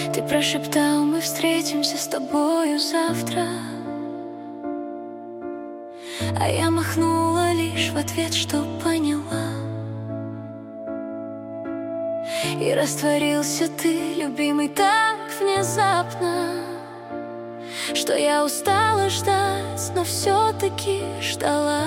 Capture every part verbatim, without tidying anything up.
Ты прошептал, мы встретимся с тобою завтра, а я махнула лишь в ответ, что поняла. И растворился ты, любимый, так внезапно, что я устала ждать, но все-таки ждала.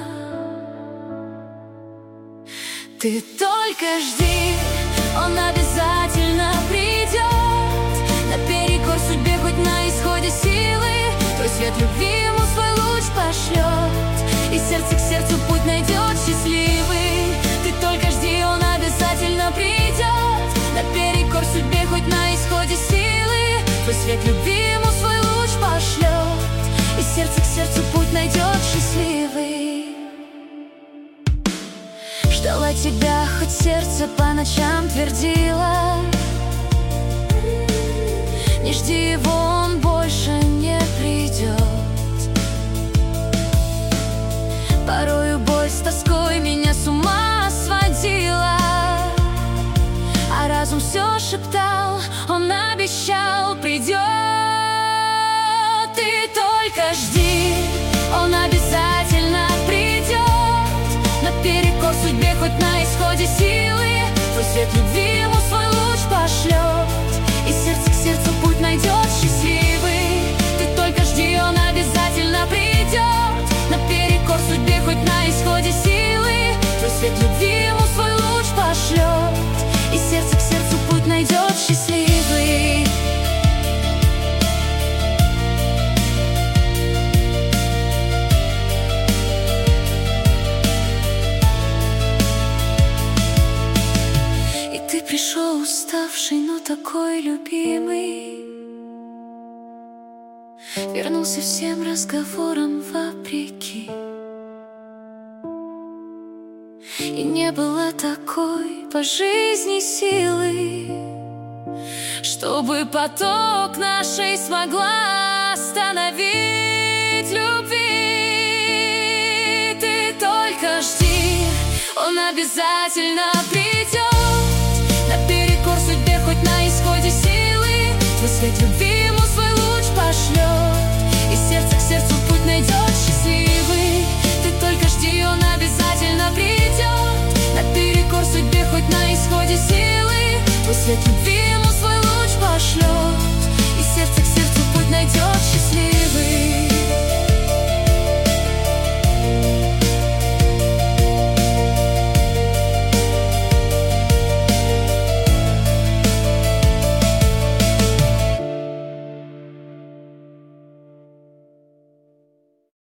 Ты только жди, он обязательно придет, наперекор судьбе, хоть на исходе силы. Твой свет любви ему свой луч пошлет, и сердце к сердцу путь найдет счастливый. Ты только жди, он обязательно придет, наперекор судьбе, хоть на исходе силы. Твой свет любви ему свой луч пошлет, и сердце к сердцу путь найдет счастливый. Ждала тебя, хоть сердце по ночам твердило: не жди его, он больше не придет. Порою боль с тоской меня с ума сводила, а разум все шептал, он обещал, придет. Ты только жди, он обязательно придет, наперекор судьбе, хоть на исходе силы. Твой свет любви ему свой луч пошлет, и сердце к сердцу путь найдет счастливый. Ты только жди, он обязательно придет, наперекор судьбе, хоть на исходе силы. Твой свет любви ему свой луч пошлет, и сердце к сердцу путь найдет счастливый. Ты пришел уставший, но такой любимый, вернулся всем разговорам вопреки. И не было такой по жизни силы, чтобы поток нашей смогла остановить любви. Ты только жди, он обязательно придет, наперекор судьбе, хоть на исходе силы. Твой свет любви ему свой луч пошлет, и сердце к сердцу путь найдет счастливый. Ты только жди, он обязательно придет, наперекор судьбе, хоть на исходе силы. Твой свет любви ему